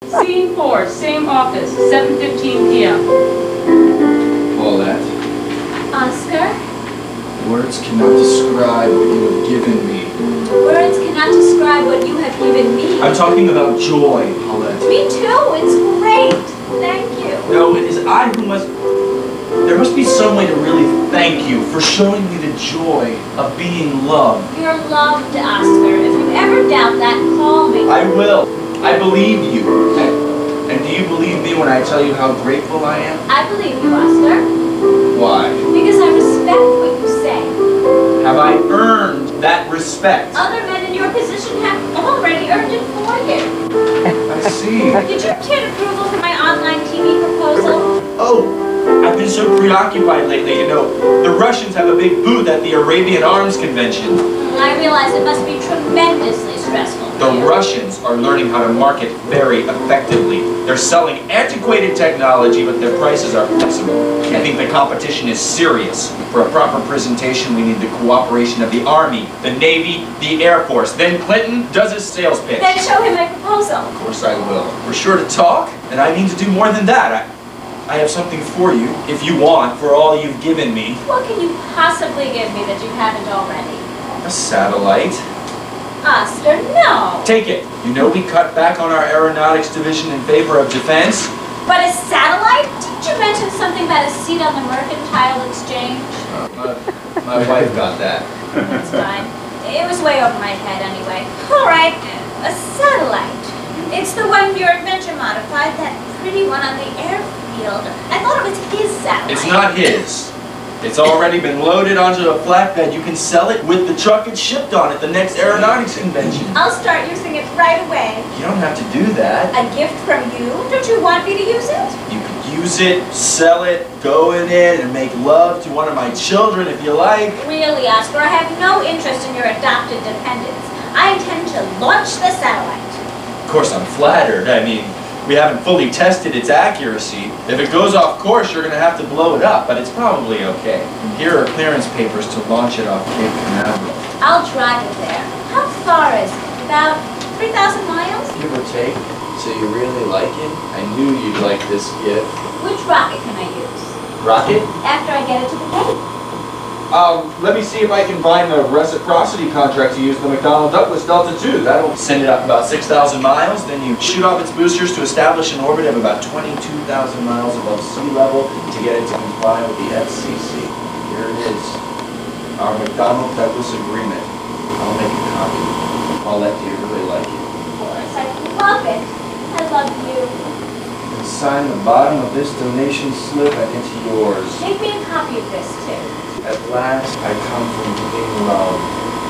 Scene 4, same office, 7:15 p.m. Paulette, Oscar? words cannot describe what you have given me. Words cannot describe what you have given me. I'm talking about joy, Paulette. Me too, it's great. Thank you. No, it is I who must... There must be some way to really thank you for showing me the joy of being loved. You're loved, Oscar. If you ever doubt that, call me. I will. I believe you. And do you believe me when I tell you how grateful I am? I believe you, Oscar. Why? Because I respect what you say. Have I earned that respect? Other men in your position have already earned it for you. I see. Did you obtain approval for my online TV proposal? Oh, I've been so preoccupied lately, you know. The Russians have a big booth at the Arabian Arms Convention. I realize it must be tremendously stressful. The Russians are learning how to market very effectively. They're selling antiquated technology, but their prices are flexible. I think the competition is serious. For a proper presentation, we need the cooperation of the Army, the Navy, the Air Force. Then Clinton does his sales pitch. Then show him my proposal. Of course I will. We're sure to talk, and I mean to do more than that. I have something for you, if you want, for all you've given me. What can you possibly give me that you haven't already? A satellite. Oscar, no. Take it. You know we cut back on our aeronautics division in favor of defense. But a satellite? Didn't you mention something about a seat on the mercantile exchange? My wife got that. That's fine. It was way over my head anyway. All right, a satellite. It's the one your adventure modified, that pretty one on the airfield. I thought it was his satellite. It's not his. It's already been loaded onto a flatbed. You can sell it with the truck it's shipped on at the next aeronautics convention. I'll start using it right away. You don't have to do that. A gift from you? Don't you want me to use it? You could use it, sell it, go in it, and make love to one of my children if you like. Really, Oscar, I have no interest in your adopted dependents. I intend to launch the satellite. Of course, I'm flattered. I mean, we haven't fully tested its accuracy. If it goes off course, you're going to have to blow it up, but it's probably okay. Here are clearance papers to launch it off Cape Canaveral. I'll drive it there. How far is it? About 3,000 miles? Give or take. So you really like it? I knew you'd like this gift. Which rocket can I use? Rocket? After I get it to the Cape. Let me see if I can find a reciprocity contract to use the McDonnell Douglas Delta II. That'll send it up about 6,000 miles. Then you shoot off its boosters to establish an orbit of about 22,000 miles above sea level to get it to comply with the FCC. Here it is. Our McDonnell Douglas agreement. I'll make a copy. Paulette, do you really like it? Of course, I love it. I love you. You can sign the bottom of this donation slip and it's yours. Make me a copy of this, too. At last, I come from being loved.